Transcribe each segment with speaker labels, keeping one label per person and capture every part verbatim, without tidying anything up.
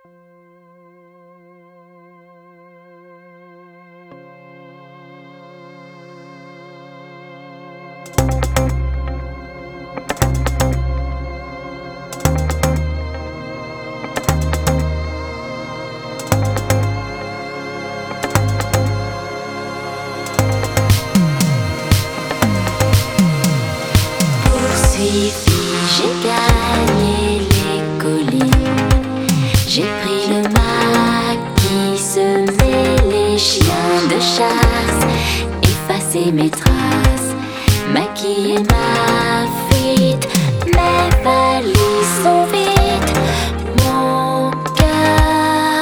Speaker 1: Poursuivi, j'ai gagné les collines. J'ai pris le maquis, semé les chiens de chasse, effacé mes traces, maquillé ma fuite. Mes valises sont vides, mon cœur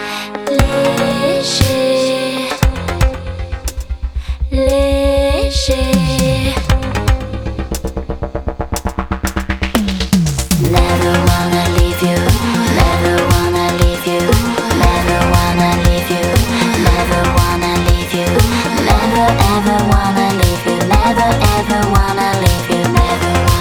Speaker 1: léger, léger. Never wanna leave you, never wanna leave you, never wanna leave you, never wanna leave you, never ever wanna leave you, never ever wanna leave you, never.